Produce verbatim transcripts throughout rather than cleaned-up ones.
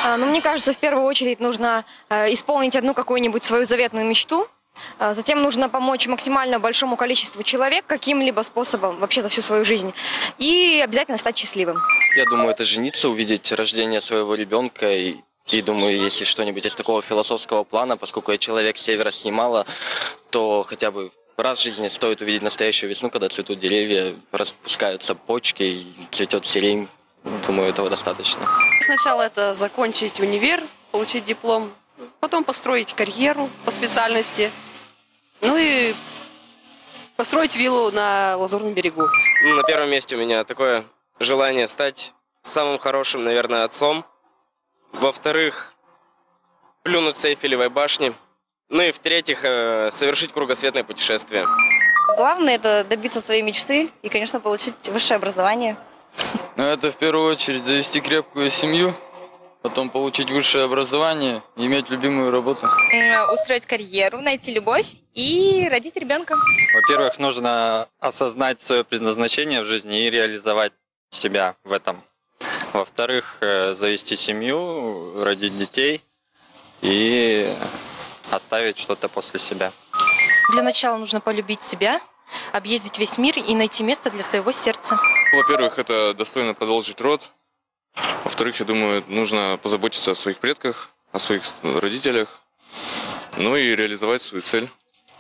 Ну, мне кажется, в первую очередь нужно исполнить одну какую-нибудь свою заветную мечту. Затем нужно помочь максимально большому количеству человек каким-либо способом вообще за всю свою жизнь. И обязательно стать счастливым. Я думаю, это жениться, увидеть рождение своего ребенка. И, и думаю, если что-нибудь из такого философского плана, поскольку я человек с севера, с Ямала, то хотя бы раз в жизни стоит увидеть настоящую весну, когда цветут деревья, распускаются почки, и цветет сирень. Думаю, этого достаточно. Сначала это закончить универ, получить диплом, потом построить карьеру по специальности, ну и построить виллу на Лазурном берегу. На первом месте у меня такое желание стать самым хорошим, наверное, отцом. Во-вторых, плюнуть с Эйфелевой башни. Ну и в-третьих, совершить кругосветное путешествие. Главное – это добиться своей мечты и, конечно, получить высшее образование. Ну, это в первую очередь завести крепкую семью, потом получить высшее образование и иметь любимую работу. Устроить карьеру, найти любовь и родить ребенка. Во-первых, нужно осознать свое предназначение в жизни и реализовать себя в этом. Во-вторых, завести семью, родить детей и оставить что-то после себя. Для начала нужно полюбить себя, объездить весь мир и найти место для своего сердца. Во-первых, это достойно продолжить род. Во-вторых, я думаю, нужно позаботиться о своих предках, о своих родителях, ну и реализовать свою цель.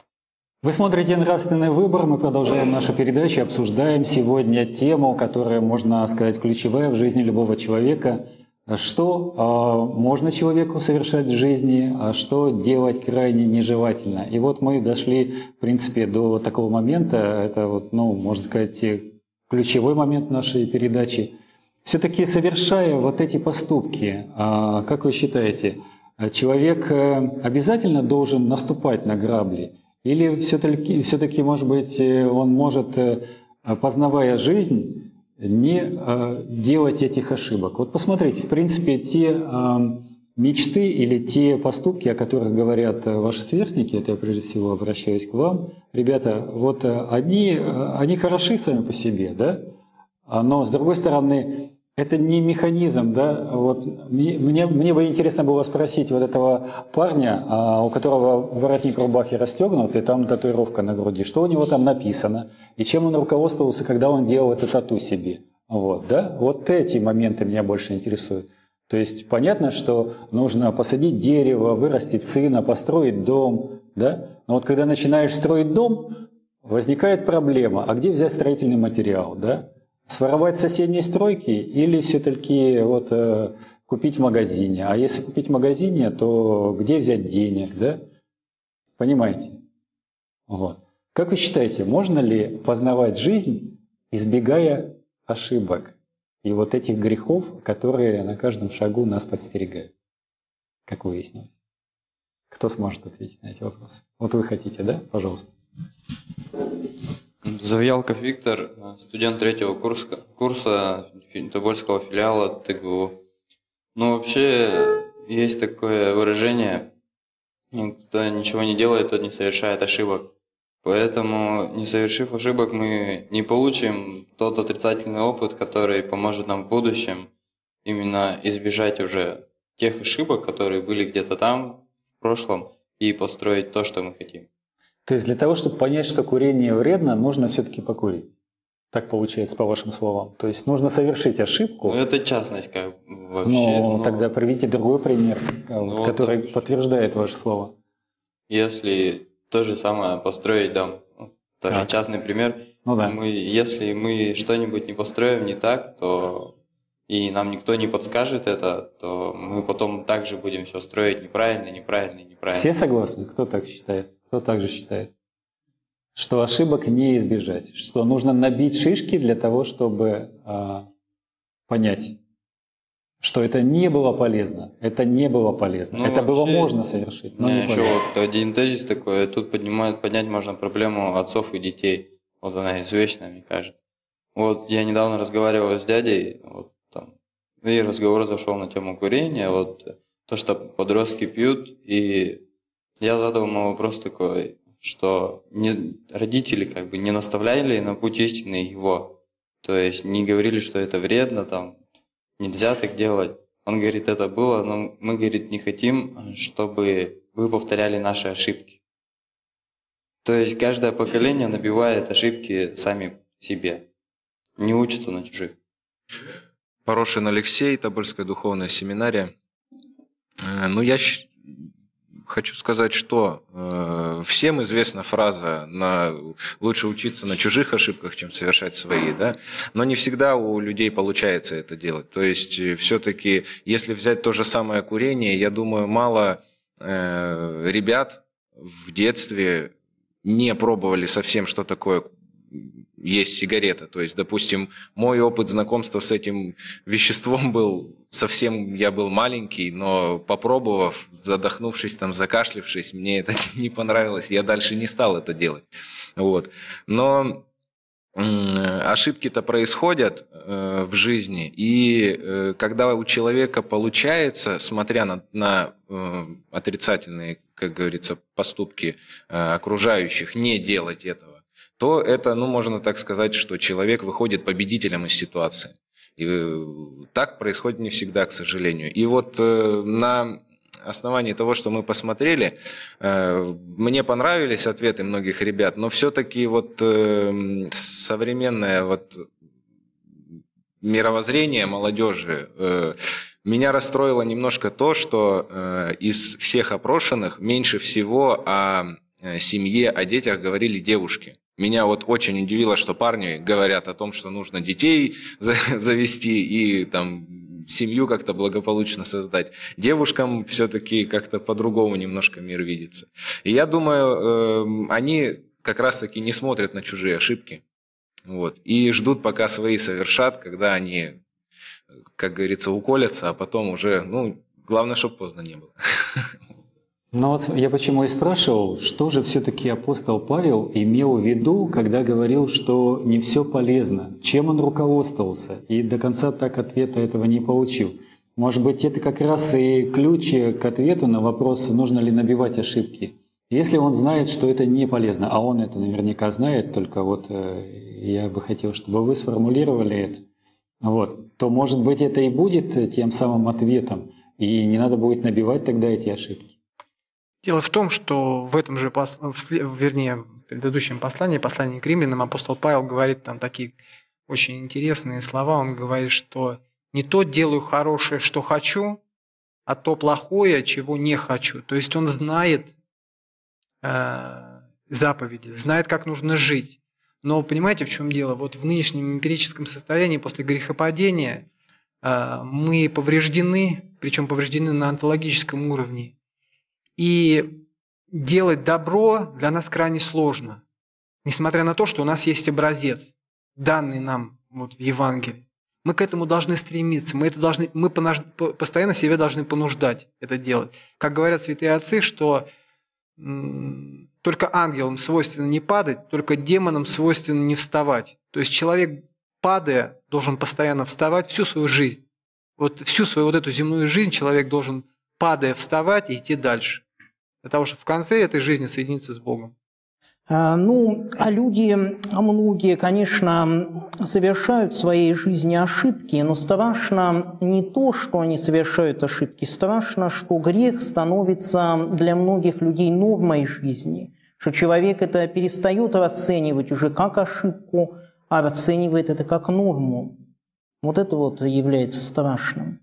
Вы смотрите «Нравственный выбор». Мы продолжаем нашу передачу. Обсуждаем сегодня тему, которая, можно сказать, ключевая в жизни любого человека. Что э, можно человеку совершать в жизни, а что делать крайне нежелательно. И вот мы дошли, в принципе, до такого момента. Это, вот, ну, можно сказать, ключевой момент нашей передачи. Все-таки совершая вот эти поступки, э, как вы считаете, человек обязательно должен наступать на грабли? Или все-таки, все-таки, может быть, он может, познавая жизнь, не э, делать этих ошибок? Вот посмотрите, в принципе, те э, мечты или те поступки, о которых говорят ваши сверстники, это я прежде всего обращаюсь к вам, ребята, вот они, они хороши сами по себе, да? Но, с другой стороны, это не механизм, да? Вот мне, мне, мне бы интересно было спросить вот этого парня, а, у которого воротник рубахи расстегнут, и там татуировка на груди, что у него там написано, и чем он руководствовался, когда он делал это тату себе. Вот, да? Вот эти моменты меня больше интересуют. То есть понятно, что нужно посадить дерево, вырастить сына, построить дом, да? Но вот когда начинаешь строить дом, возникает проблема, а где взять строительный материал, да? Своровать с соседней стройки или все-таки вот, э, купить в магазине? А если купить в магазине, то где взять денег, да? Понимаете? Вот. Как вы считаете, можно ли познавать жизнь, избегая ошибок и вот этих грехов, которые на каждом шагу нас подстерегают? Как выяснилось. Кто сможет ответить на эти вопросы? Вот вы хотите, да? Пожалуйста. Завьялков Виктор, студент третьего курса, курса Тобольского филиала ТГУ. Ну, вообще, есть такое выражение: кто ничего не делает, тот не совершает ошибок. Поэтому, не совершив ошибок, мы не получим тот отрицательный опыт, который поможет нам в будущем именно избежать уже тех ошибок, которые были где-то там, в прошлом, и построить то, что мы хотим. То есть для того, чтобы понять, что курение вредно, нужно все-таки покурить. Так получается, по вашим словам. То есть нужно совершить ошибку. Ну, это частность как вообще. Ну, но... тогда приведите другой пример, ну, который вот, подтверждает ваши слова. Если то же самое построить дом, тоже так. Частный пример. Ну, да. мы, если мы что-нибудь не построим не так, то и нам никто не подскажет это, то мы потом также будем все строить неправильно, неправильно, неправильно. Все согласны? Кто так считает? Кто также считает? Что ошибок не избежать, что нужно набить шишки для того, чтобы э, понять, что это не было полезно, это не было полезно, ну, это было можно совершить, но не еще вот один тезис такой, тут поднимает, поднять можно проблему отцов и детей, вот она извечная, мне кажется. Вот я недавно разговаривал с дядей, вот там, и разговор зашел на тему курения, вот то, что подростки пьют, и я задал ему вопрос такой, что не, родители как бы не наставляли на путь истины его, то есть не говорили, что это вредно, там, нельзя так делать, Он говорит, это было, но мы, говорит, не хотим, чтобы вы повторяли наши ошибки. То есть каждое поколение набивает ошибки сами себе, не учатся на чужих. Порошин Алексей, Тобольская духовная семинария. Ну, я хочу сказать, что э, всем известна фраза на, «лучше учиться на чужих ошибках, чем совершать свои», да? Но не всегда у людей получается это делать. То есть все-таки, если взять то же самое курение, я думаю, мало э, ребят в детстве не пробовали совсем, что такое есть сигарета. То есть, допустим, мой опыт знакомства с этим веществом был совсем, я был маленький, но попробовав, задохнувшись, там, закашлившись, мне это не понравилось, я дальше не стал это делать. Вот. Но ошибки-то происходят э, в жизни, и э, когда у человека получается, смотря на, на э, отрицательные, как говорится, поступки э, окружающих, не делать этого, то это, ну, можно так сказать, что человек выходит победителем из ситуации. И э, так происходит не всегда, к сожалению. И вот э, на основании того, что мы посмотрели, э, мне понравились ответы многих ребят, но все-таки вот э, современное вот мировоззрение молодежи э, меня расстроило немножко то, что э, из всех опрошенных меньше всего о семье, о детях говорили девушки. Меня вот очень удивило, что парни говорят о том, что нужно детей завести и там семью как-то благополучно создать. Девушкам все-таки как-то по-другому немножко мир видится. И я думаю, они как раз-таки не смотрят на чужие ошибки. Вот, и ждут, пока свои совершат, когда они, как говорится, уколятся, а потом уже, ну, главное, чтобы поздно не было. Ну вот я почему и спрашивал, что же все-таки апостол Павел имел в виду, когда говорил, что не все полезно, чем он руководствовался, и до конца так ответа этого не получил. Может быть, это как раз и ключ к ответу на вопрос, нужно ли набивать ошибки. Если он знает, что это не полезно, а он это наверняка знает, только вот я бы хотел, чтобы вы сформулировали это, вот, то, может быть, это и будет тем самым ответом, и не надо будет набивать тогда эти ошибки. Дело в том, что в этом же, вернее, в предыдущем послании, послании к римлянам, апостол Павел говорит там такие очень интересные слова. Он говорит, что не то делаю хорошее, что хочу, а то плохое, чего не хочу. То есть он знает э, заповеди, знает, как нужно жить. Но понимаете, в чем дело? Вот в нынешнем эмпирическом состоянии после грехопадения э, мы повреждены, причем повреждены на онтологическом уровне. И делать добро для нас крайне сложно, несмотря на то, что у нас есть образец, данный нам вот в Евангелии. Мы к этому должны стремиться, мы, это должны, мы понаж, постоянно себя должны понуждать это делать. Как говорят святые отцы, что м, только ангелам свойственно не падать, только демонам свойственно не вставать. То есть человек, падая, должен постоянно вставать всю свою жизнь. Вот всю свою вот эту земную жизнь человек должен, падая, вставать и идти дальше. Для того, чтобы в конце этой жизни соединиться с Богом. Ну, а люди, многие, конечно, совершают в своей жизни ошибки, но страшно не то, что они совершают ошибки, страшно, что грех становится для многих людей нормой жизни, что человек это перестает расценивать уже как ошибку, а расценивает это как норму. Вот это вот является страшным.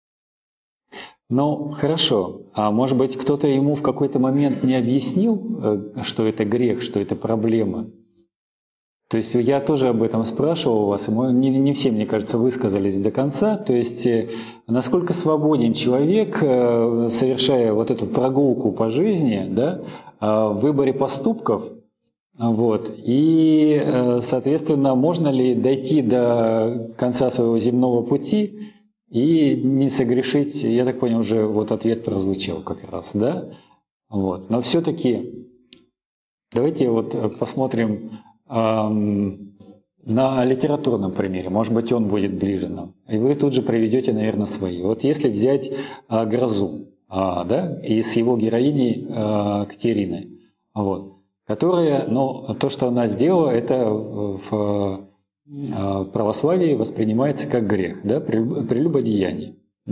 Ну, хорошо. А может быть, кто-то ему в какой-то момент не объяснил, что это грех, что это проблема? То есть я тоже об этом спрашивал у вас, и не, не все, мне кажется, высказались до конца. То есть насколько свободен человек, совершая вот эту прогулку по жизни, да, в выборе поступков, вот, и, соответственно, можно ли дойти до конца своего земного пути и не согрешить, я так понял, уже вот ответ прозвучал как раз, да? Вот. Но все-таки давайте вот посмотрим эм, на литературном примере, может быть, он будет ближе нам. И вы тут же приведете, наверное, свои. Вот если взять э, «Грозу», э, да, и с его героиней э, Катериной, вот, которая, ну, то, что она сделала, это в православии воспринимается как грех, да, прелюбодеяние, да,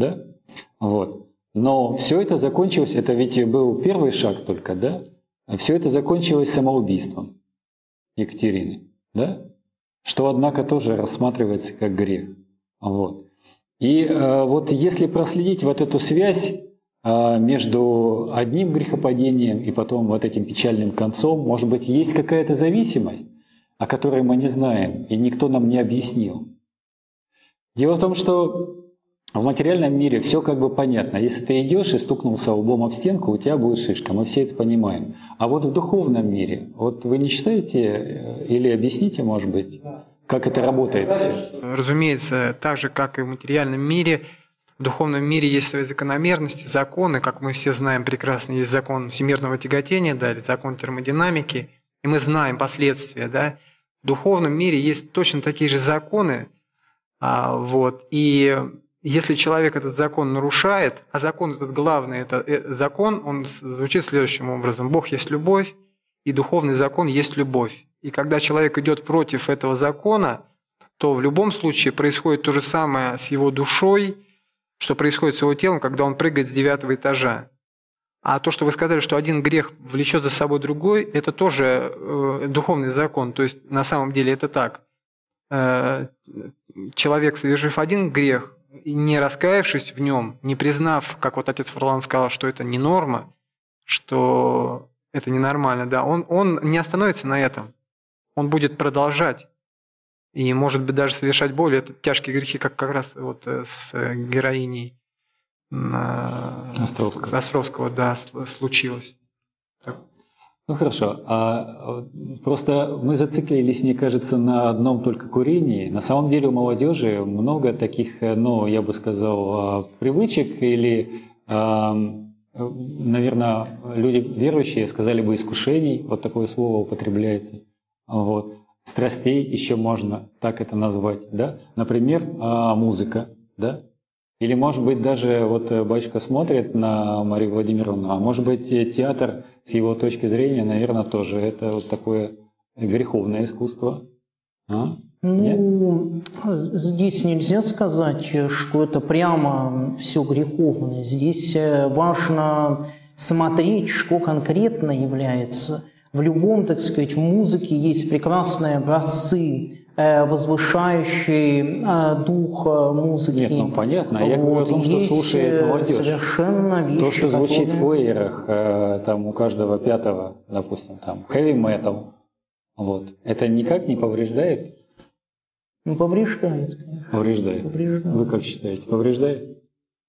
Вот. Но все это закончилось, это ведь был первый шаг только, да? Все это закончилось самоубийством Екатерины, да? Что, однако, тоже рассматривается как грех. Вот. И э, вот если проследить вот эту связь э, между одним грехопадением и потом вот этим печальным концом, может быть, есть какая-то зависимость, о которой мы не знаем, и никто нам не объяснил. Дело в том, что в материальном мире все как бы понятно. Если ты идешь и стукнулся лбом об стенку, у тебя будет шишка, мы все это понимаем. А вот в духовном мире, вот вы не считаете или объясните, может быть, как это работает все? Разумеется, так же, как и в материальном мире, в духовном мире есть свои закономерности, законы, как мы все знаем прекрасно, есть закон всемирного тяготения, да, или закон термодинамики, и мы знаем последствия, да. В духовном мире есть точно такие же законы, а, вот, и если человек этот закон нарушает, а закон этот главный, это закон, он звучит следующим образом: Бог есть любовь, и духовный закон есть любовь. И когда человек идет против этого закона, то в любом случае происходит то же самое с его душой, что происходит с его телом, когда он прыгает с девятого этажа. А то, что вы сказали, что один грех влечет за собой другой, это тоже э, духовный закон. То есть на самом деле это так. Э, человек, совершив один грех, и не раскаявшись в нем, не признав, как вот отец Фарлан сказал, что это не норма, что это ненормально, да, он, он не остановится на этом. Он будет продолжать. И, может быть, даже совершать более тяжкие грехи, как как раз вот с героиней Островского. Островского, да, случилось. Ну хорошо, а просто мы зациклились, мне кажется, на одном только курении. На самом деле у молодежи много таких, ну, я бы сказал, привычек или, наверное, люди верующие сказали бы искушений, вот такое слово употребляется, вот. Страстей еще можно так это назвать, да? Например, музыка, да? Или, может быть, даже вот батюшка смотрит на Марию Владимировну, а может быть, театр с его точки зрения, наверное, тоже это вот такое греховное искусство. А? Ну, здесь нельзя сказать, что это прямо все греховное. Здесь важно смотреть, что конкретно является. В любом, так сказать, в музыке есть прекрасные образцы, возвышающий дух музыки. Нет, ну понятно. Я вот, говорю о том, что слушает молодежь. Совершенно вещи, то, что звучит которые... в плеерах, там у каждого пятого, допустим, там heavy metal, вот. Это никак не повреждает? Ну, повреждает, конечно. Повреждает. Повреждает. Вы как считаете, повреждает?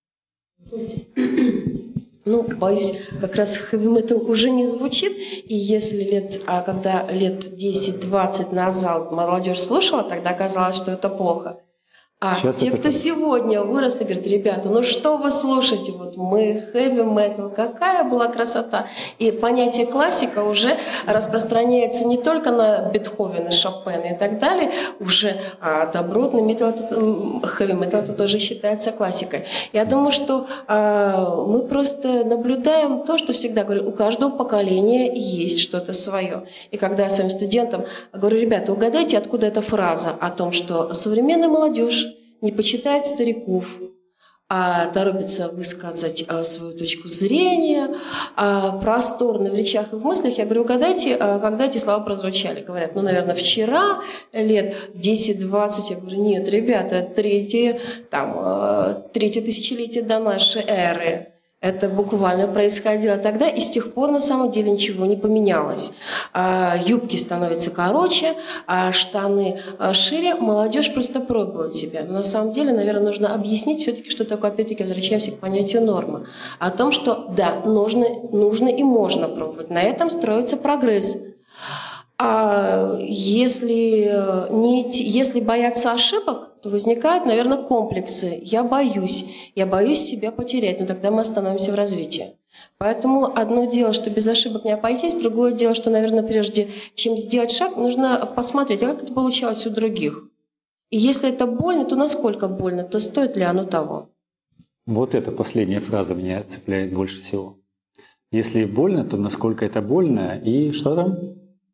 Ну, боюсь, как раз хэви-метал уже не звучит, и если лет, а когда лет десять-двадцать назад молодежь слушала, тогда казалось, что это плохо. А Сейчас те, это кто как? сегодня выросли, говорят: ребята, ну что вы слушаете? Вот мы хэви-метал, какая была красота. И понятие классика уже распространяется не только на Бетховена, Шопена и так далее, уже а добротный метал, хэви-метал это тоже считается классикой. Я думаю, что а, мы просто наблюдаем то, что всегда говорю, у каждого поколения есть что-то свое. И когда я своим студентам говорю: ребята, угадайте, откуда эта фраза о том, что современная молодежь не почитает стариков, а торопится высказать а, свою точку зрения, а, просторно в речах и в мыслях. Я говорю: угадайте, а, когда эти слова прозвучали. Говорят: ну, наверное, вчера, лет десять-двадцать. Я говорю: нет, ребята, третье, там, а, третье тысячелетие до нашей эры. Это буквально происходило тогда, и с тех пор на самом деле ничего не поменялось. Юбки становятся короче, а штаны шире, молодежь просто пробует себя. Но на самом деле, наверное, нужно объяснить все-таки, что такое, опять-таки, возвращаемся к понятию нормы. О том, что да, нужно, нужно и можно пробовать. На этом строится прогресс. А если, не, если бояться ошибок, то возникают, наверное, комплексы. Я боюсь, я боюсь себя потерять, но тогда мы остановимся в развитии. Поэтому одно дело, что без ошибок не обойтись, другое дело, что, наверное, прежде чем сделать шаг, нужно посмотреть, а как это получалось у других. И если это больно, то насколько больно, то стоит ли оно того? Вот эта последняя фраза меня цепляет больше всего. Если больно, то насколько это больно и что там?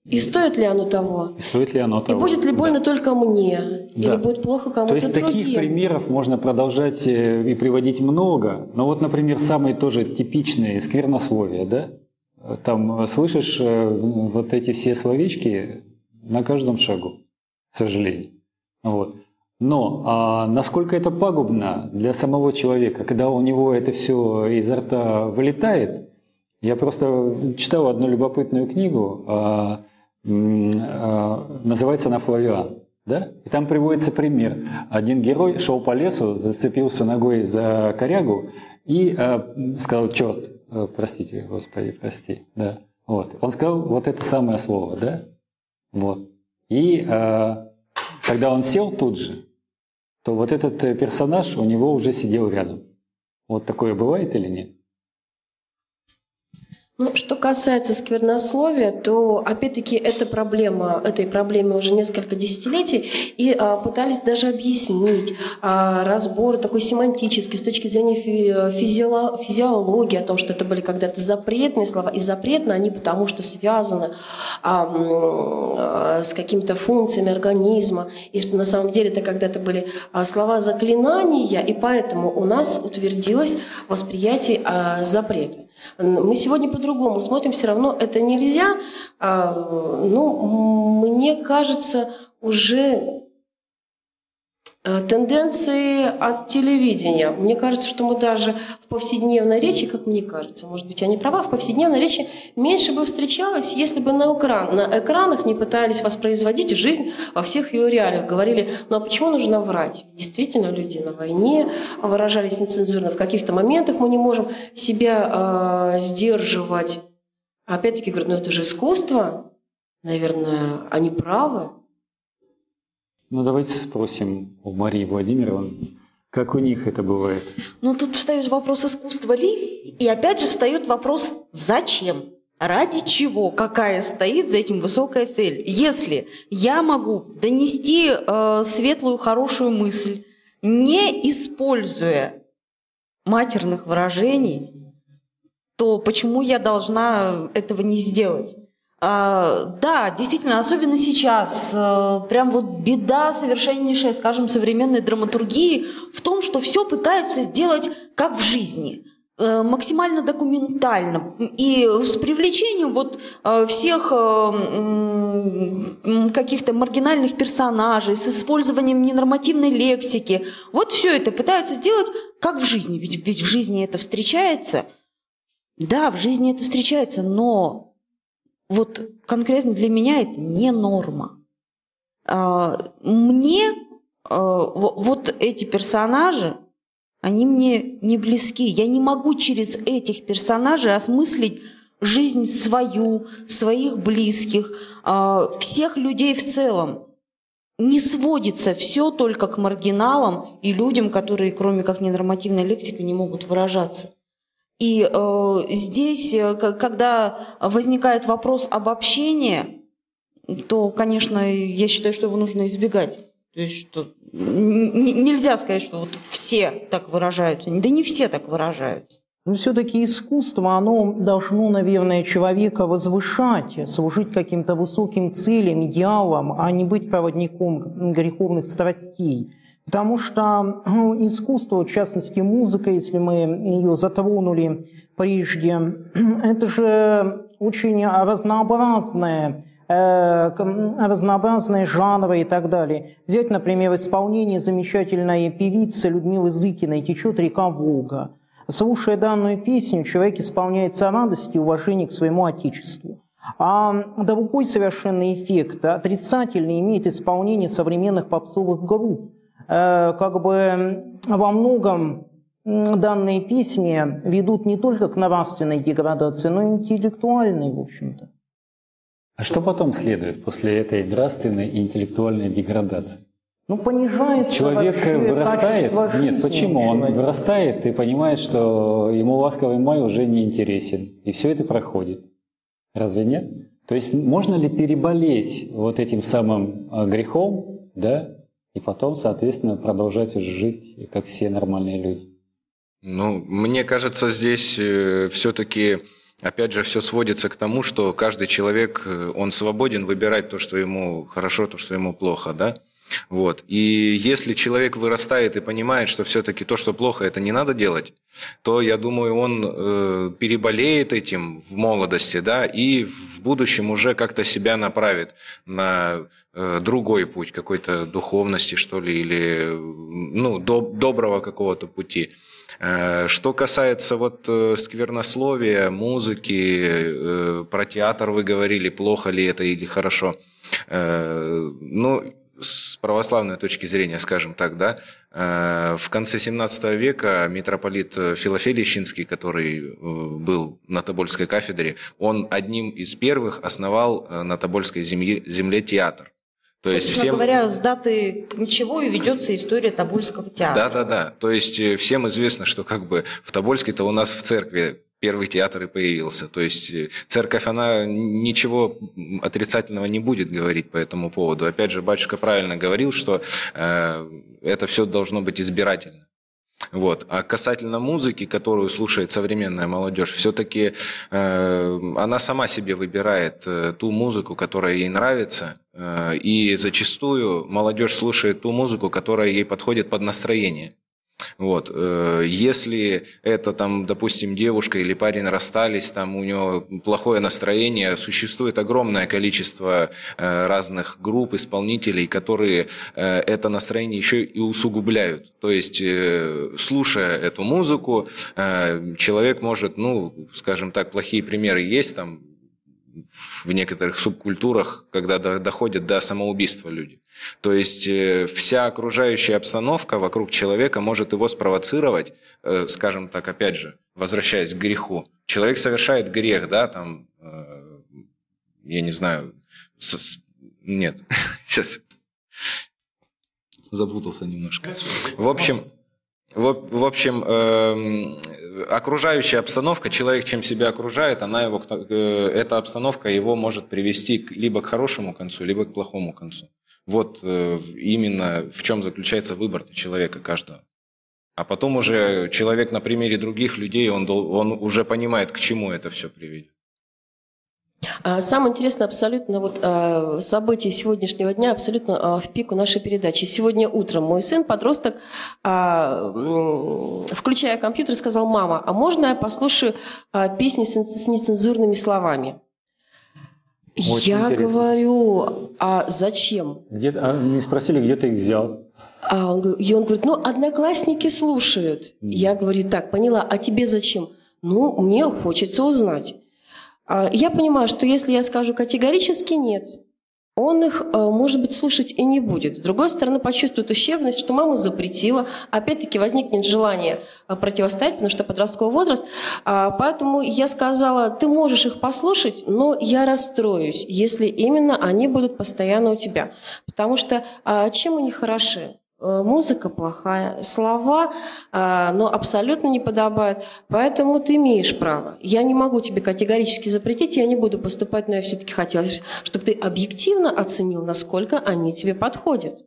И стоит ли оно того? И стоит ли оно того? И будет ли больно да. только мне? Да. Или будет плохо кому-то То есть другим? таких примеров можно продолжать и приводить много. Но вот, например, самые тоже типичные сквернословия, да? Там слышишь вот эти все словечки на каждом шагу, к сожалению. Вот. Но а насколько это пагубно для самого человека, когда у него это все изо рта вылетает? Я просто читал одну любопытную книгу, а, а, называется она «Флавиан». Да? И там приводится пример. Один герой шел по лесу, зацепился ногой за корягу и а, сказал: «Черт, простите, Господи, прости». Да. Вот. Он сказал вот это самое слово. Да? Вот. И а, когда он сел тут же, то вот этот персонаж у него уже сидел рядом. Вот такое бывает или нет? Ну, что касается сквернословия, то, опять-таки, эта проблема, этой проблеме уже несколько десятилетий, и а, пытались даже объяснить а, разбор такой семантический с точки зрения фи, физиоло, физиологии, о том, что это были когда-то запретные слова, и запретны они потому, что связаны а, а, с какими-то функциями организма, и что на самом деле это когда-то были а, слова заклинания, и поэтому у нас утвердилось восприятие а, запрета. Мы сегодня по-другому смотрим, все равно это нельзя. Ну, мне кажется, уже тенденции от телевидения. Мне кажется, что мы даже в повседневной речи, как мне кажется, может быть, я не права, в повседневной речи меньше бы встречалось, если бы на, экран, на экранах не пытались воспроизводить жизнь во всех ее реалиях. Говорили: ну а почему нужно врать? Действительно, люди на войне, выражались нецензурно. В каких-то моментах мы не можем себя э, сдерживать. Опять-таки, говорят: ну это же искусство. Наверное, они правы. Ну, давайте спросим у Марии Владимировны, как у них это бывает. Ну, тут встает вопрос, искусства ли, и опять же встает вопрос, зачем, ради чего, какая стоит за этим высокая цель. Если я могу донести э, светлую, хорошую мысль, не используя матерных выражений, то почему я должна этого не сделать? Да, действительно, особенно сейчас, прям вот беда совершеннейшая, скажем, современной драматургии в том, что все пытаются сделать как в жизни, максимально документально и с привлечением вот всех каких-то маргинальных персонажей, с использованием ненормативной лексики. Вот все это пытаются сделать как в жизни, ведь, ведь в жизни это встречается. Да, в жизни это встречается, но... Вот конкретно для меня это не норма. Мне вот эти персонажи, они мне не близки. Я не могу через этих персонажей осмыслить жизнь свою, своих близких, всех людей в целом. Не сводится все только к маргиналам и людям, которые, кроме как ненормативной лексикой, не могут выражаться. И э, здесь, когда возникает вопрос обобщения, то, конечно, я считаю, что его нужно избегать. То есть, что нельзя сказать, что вот все так выражаются. Да не все так выражаются. Но все-таки искусство, оно должно, наверное, человека возвышать, служить каким-то высоким целям, идеалам, а не быть проводником греховных страстей. Потому что ну, искусство, в частности музыка, если мы ее затронули прежде, это же очень разнообразное, э, разнообразные жанры и так далее. Взять, например, исполнение замечательной певицы Людмилы Зыкиной «Течет река Волга». Слушая данную песню, человек исполняется радость и уважение к своему отечеству. А другой совершенно эффект, отрицательный, имеет исполнение современных попсовых групп. Как бы во многом данные песни ведут не только к нравственной деградации, но и интеллектуальной, в общем-то. А что потом следует после этой нравственной и интеллектуальной деградации? Ну, понижается человек вырастает. Нет, почему? Человека. Он вырастает и понимает, что ему ласковый май уже не интересен. И все это проходит. Разве нет? То есть можно ли переболеть вот этим самым грехом, да? И потом, соответственно, продолжать уже жить, как все нормальные люди. Ну, мне кажется, здесь э, все-таки опять же, все сводится к тому, что каждый человек, он свободен выбирать то, что ему хорошо, то, что ему плохо, да? Вот. И если человек вырастает и понимает, что все-таки то, что плохо, это не надо делать, то, я думаю, он э, переболеет этим в молодости, да, и в будущем уже как-то себя направит на э, другой путь, какой-то духовности, что ли, или ну, доб- доброго какого-то пути. Э, что касается вот э, сквернословия, музыки, э, про театр вы говорили, плохо ли это или хорошо. Э, ну, с православной точки зрения, скажем так, да, в конце семнадцатого века митрополит Филофей Щинский, который был на Тобольской кафедре, он одним из первых основал на Тобольской земле, земле театр. То есть Собственно всем... говоря, с даты ключевой ведется история Тобольского театра. Да, да, да. То есть всем известно, что как бы в Тобольске-то у нас в церкви первый театр и появился. То есть церковь, она ничего отрицательного не будет говорить по этому поводу. Опять же, батюшка правильно говорил, что э, это все должно быть избирательно. Вот. А касательно музыки, которую слушает современная молодежь, все-таки э, она сама себе выбирает э, ту музыку, которая ей нравится, э, и зачастую молодежь слушает ту музыку, которая ей подходит под настроение. Вот. Если это, там, допустим, девушка или парень расстались, там у него плохое настроение, существует огромное количество разных групп, исполнителей, которые это настроение еще и усугубляют. То есть, слушая эту музыку, человек может, ну, скажем так, плохие примеры есть там в некоторых субкультурах, когда доходят до самоубийства люди. То есть вся окружающая обстановка вокруг человека может его спровоцировать, скажем так, опять же, возвращаясь к греху. Человек совершает грех, да, там, я не знаю, с... нет, сейчас запутался немножко. В общем, в, в общем, э, окружающая обстановка, человек чем себя окружает, она его, э, эта обстановка его может привести к, либо к хорошему концу, либо к плохому концу. Вот э, именно в чем заключается выбор человека каждого. А потом уже человек на примере других людей, он, он уже понимает, к чему это все приведет. Самое интересное абсолютно вот событие сегодняшнего дня абсолютно в пику нашей передачи. Сегодня утром мой сын, подросток, включая компьютер, сказал: «Мама, а можно я послушаю песни с нецензурными словами?» Очень я интересно. Говорю: а зачем? Где, а не спросили, где ты их взял? А он, и он говорит: ну, одноклассники слушают. Mm. Я говорю: так, поняла, а тебе зачем? Ну, мне хочется узнать. А, я понимаю, что если я скажу категорически нет, он их, может быть, слушать и не будет. С другой стороны, почувствует ущербность, что мама запретила. Опять-таки возникнет желание противостоять, потому что подростковый возраст. Поэтому я сказала: ты можешь их послушать, но я расстроюсь, если именно они будут постоянно у тебя. Потому что чем они хороши? Музыка плохая, слова, но абсолютно не подобают. Поэтому ты имеешь право. Я не могу тебе категорически запретить, я не буду поступать, но я все-таки хотелось, чтобы ты объективно оценил, насколько они тебе подходят.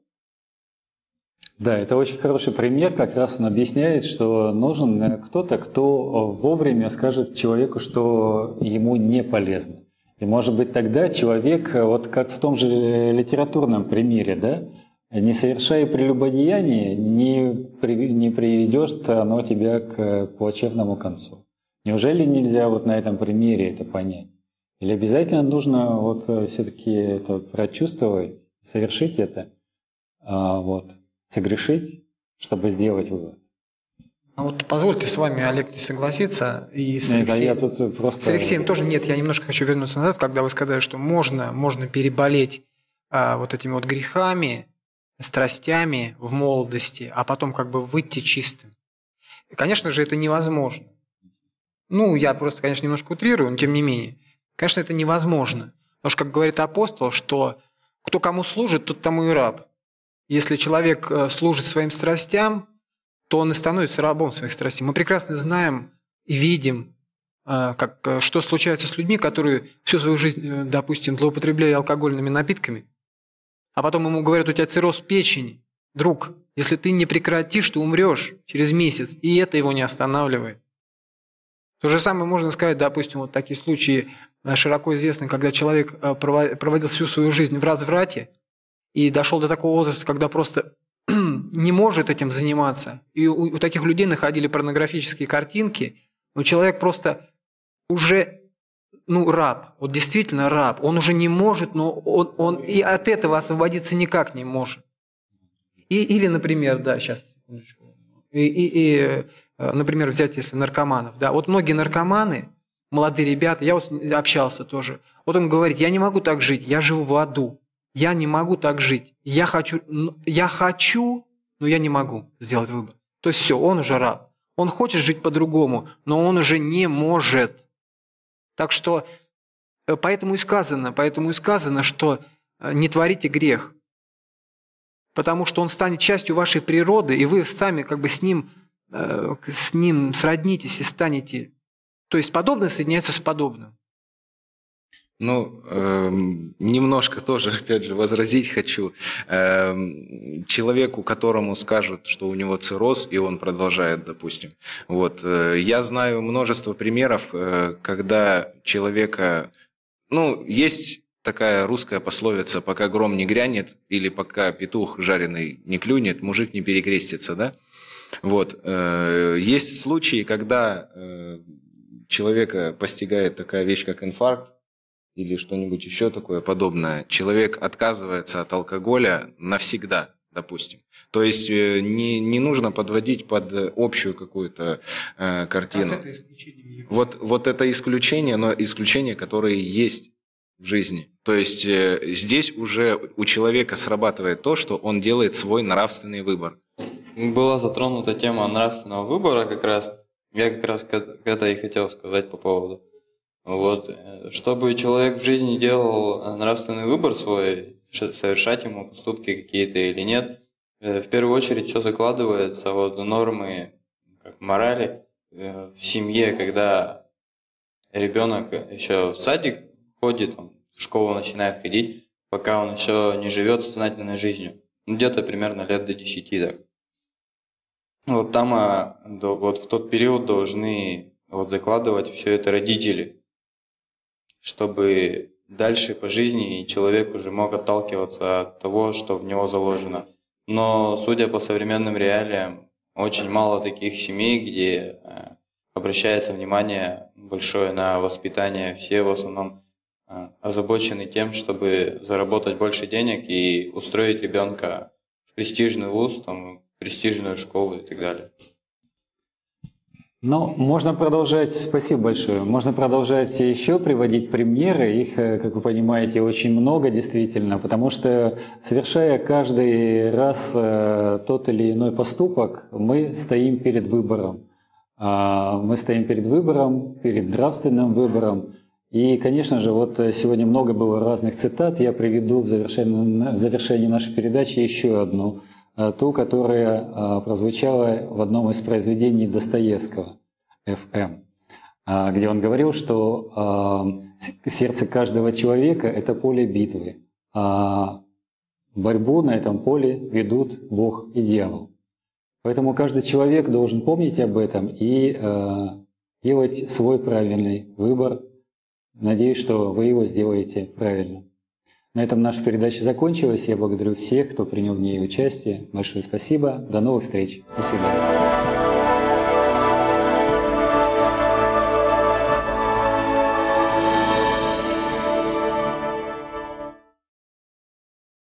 Да, это очень хороший пример. Как раз он объясняет, что нужен кто-то, кто вовремя скажет человеку, что ему не полезно. И, может быть, тогда человек, вот как в том же литературном примере, да, не совершая прелюбодеяния, не, при, не приведет оно тебя к плачевному концу. Неужели нельзя вот на этом примере это понять? Или обязательно нужно вот все-таки это прочувствовать, совершить это, а, вот, согрешить, чтобы сделать вывод? А вот позвольте с вами, Олег, не согласиться. И с, нет, Алексеем, я тут просто... с Алексеем тоже нет. Я немножко хочу вернуться назад, когда вы сказали, что можно, можно переболеть а, вот этими вот грехами, страстями в молодости, а потом как бы выйти чистым. Конечно же, это невозможно. Ну, я просто, конечно, немножко утрирую, но тем не менее. Конечно, это невозможно. Потому что, как говорит апостол, что кто кому служит, тот тому и раб. Если человек служит своим страстям, то он и становится рабом своих страстей. Мы прекрасно знаем и видим, как, что случается с людьми, которые всю свою жизнь, допустим, злоупотребляли алкогольными напитками, а потом ему говорят: у тебя цирроз печени. Друг, если ты не прекратишь, ты умрешь через месяц. И это его не останавливает. То же самое можно сказать, допустим, вот такие случаи широко известны, когда человек проводил всю свою жизнь в разврате и дошел до такого возраста, когда просто не может этим заниматься. И у, у таких людей находили порнографические картинки, но человек просто уже, ну, раб, вот действительно раб. Он уже не может, но он, он и от этого освободиться никак не может. И, или, например, да, сейчас, секундочку, и, и, и, например, взять, если наркоманов, да, вот многие наркоманы, молодые ребята, я вот общался тоже, вот он говорит, я не могу так жить, я живу в аду. Я не могу так жить. Я хочу, я хочу, но я не могу сделать выбор. То есть все, он уже раб. Он хочет жить по-другому, но он уже не может. Так что, поэтому и сказано, поэтому и сказано, что не творите грех. Потому что он станет частью вашей природы, и вы сами как бы с ним, с ним сроднитесь и станете. То есть подобное соединяется с подобным. Ну, э, немножко тоже, опять же, возразить хочу. Э, человеку, которому скажут, что у него цирроз, и он продолжает, допустим. Вот, э, я знаю множество примеров, э, когда человека... Ну, есть такая русская пословица: пока гром не грянет, или пока петух жареный не клюнет, мужик не перекрестится, да? Вот. Э, есть случаи, когда э, человека постигает такая вещь, как инфаркт, или что-нибудь еще такое подобное, человек отказывается от алкоголя навсегда, допустим. То есть не, не нужно подводить под общую какую-то э, картину. А вот, вот это исключение, но исключения, которые есть в жизни. То есть э, здесь уже у человека срабатывает то, что он делает свой нравственный выбор. Была затронута тема нравственного выбора как раз. Я как раз это и хотел сказать по поводу. Вот, чтобы человек в жизни делал нравственный выбор свой, совершать ему поступки какие-то или нет, в первую очередь все закладывается вот нормы как морали в семье, когда ребенок еще в садик ходит, в школу начинает ходить, пока он еще не живет сознательной жизнью, ну, где-то примерно лет до десяти так. Вот там вот в тот период должны вот закладывать все это родители, чтобы дальше по жизни человек уже мог отталкиваться от того, что в него заложено. Но, судя по современным реалиям, очень мало таких семей, где обращается внимание большое на воспитание. Все в основном озабочены тем, чтобы заработать больше денег и устроить ребенка в престижный вуз, там, в престижную школу и так далее. Ну, можно продолжать, спасибо большое, можно продолжать еще приводить примеры, их, как вы понимаете, очень много действительно, потому что, совершая каждый раз тот или иной поступок, мы стоим перед выбором. Мы стоим перед выбором, перед нравственным выбором. И, конечно же, вот сегодня много было разных цитат, я приведу в завершении, в завершении нашей передачи еще одну. Ту, которая прозвучала в одном из произведений Достоевского, «Эф Эм», где он говорил, что сердце каждого человека – это поле битвы, а борьбу на этом поле ведут Бог и дьявол. Поэтому каждый человек должен помнить об этом и делать свой правильный выбор. Надеюсь, что вы его сделаете правильно. На этом наша передача закончилась. Я благодарю всех, кто принял в ней участие. Большое спасибо. До новых встреч. До свидания.